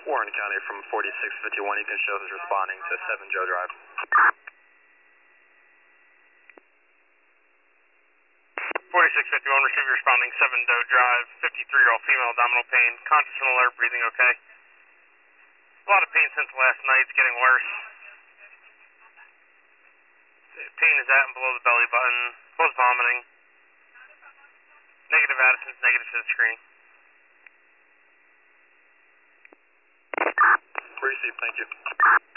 Warren County from 4651, you can show who's responding to 7 Joe Drive. 4651, receive responding 7 Doe Drive, 53-year-old female, abdominal pain, conscious and alert, breathing okay. A lot of pain since last night, it's getting worse. Pain is at and below the belly button, close vomiting. Negative Addison's, negative to the screen. Received, thank you.